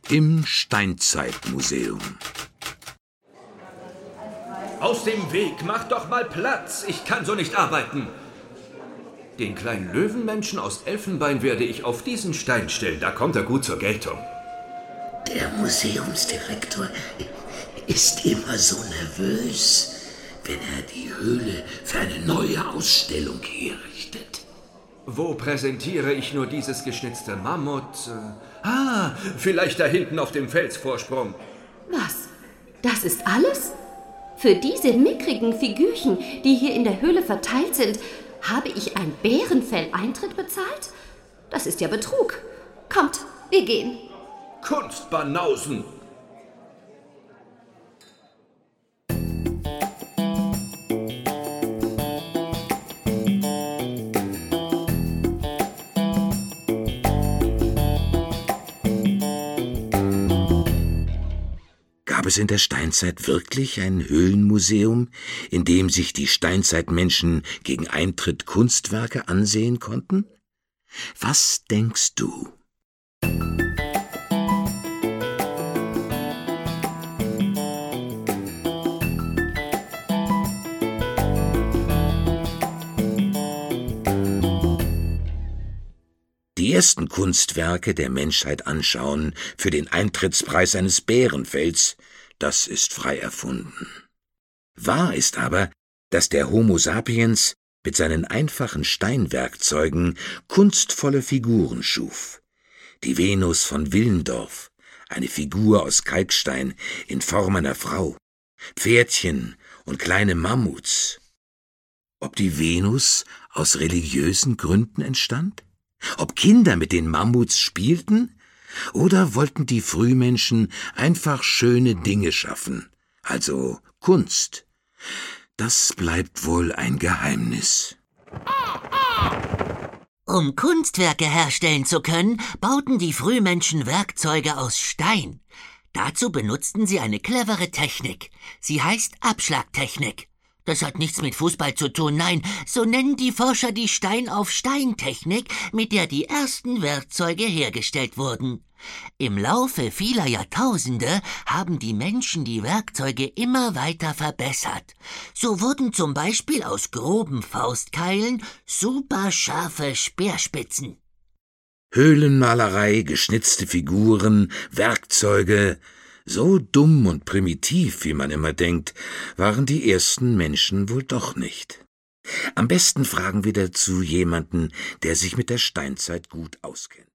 Im Steinzeitmuseum. Aus dem Weg, mach doch mal Platz. Ich kann so nicht arbeiten. Den kleinen Löwenmenschen aus Elfenbein werde ich auf diesen Stein stellen. Da kommt er gut zur Geltung. Der Museumsdirektor ist immer so nervös, wenn er die Höhle für eine neue Ausstellung herrichtet. Wo präsentiere ich nur dieses geschnitzte Mammut? Vielleicht da hinten auf dem Felsvorsprung. Was? Das ist alles? Für diese mickrigen Figürchen, die hier in der Höhle verteilt sind, habe ich ein Bärenfell-Eintritt bezahlt? Das ist ja Betrug. Kommt, wir gehen. Kunstbanausen! Gab es in der Steinzeit wirklich ein Höhlenmuseum, in dem sich die Steinzeitmenschen gegen Eintritt Kunstwerke ansehen konnten? Was denkst du? Die ersten Kunstwerke der Menschheit anschauen für den Eintrittspreis eines Bärenfells, das ist frei erfunden. Wahr ist aber, dass der Homo sapiens mit seinen einfachen Steinwerkzeugen kunstvolle Figuren schuf. Die Venus von Willendorf, eine Figur aus Kalkstein in Form einer Frau, Pferdchen und kleine Mammuts. Ob die Venus aus religiösen Gründen entstand? Ob Kinder mit den Mammuts spielten? Oder wollten die Frühmenschen einfach schöne Dinge schaffen, also Kunst? Das bleibt wohl ein Geheimnis. Um Kunstwerke herstellen zu können, bauten die Frühmenschen Werkzeuge aus Stein. Dazu benutzten sie eine clevere Technik. Sie heißt Abschlagtechnik. Das hat nichts mit Fußball zu tun, nein, so nennen die Forscher die Stein-auf-Stein-Technik, mit der die ersten Werkzeuge hergestellt wurden. Im Laufe vieler Jahrtausende haben die Menschen die Werkzeuge immer weiter verbessert. So wurden zum Beispiel aus groben Faustkeilen superscharfe Speerspitzen. Höhlenmalerei, geschnitzte Figuren, Werkzeuge. So dumm und primitiv, wie man immer denkt, waren die ersten Menschen wohl doch nicht. Am besten fragen wir dazu jemanden, der sich mit der Steinzeit gut auskennt.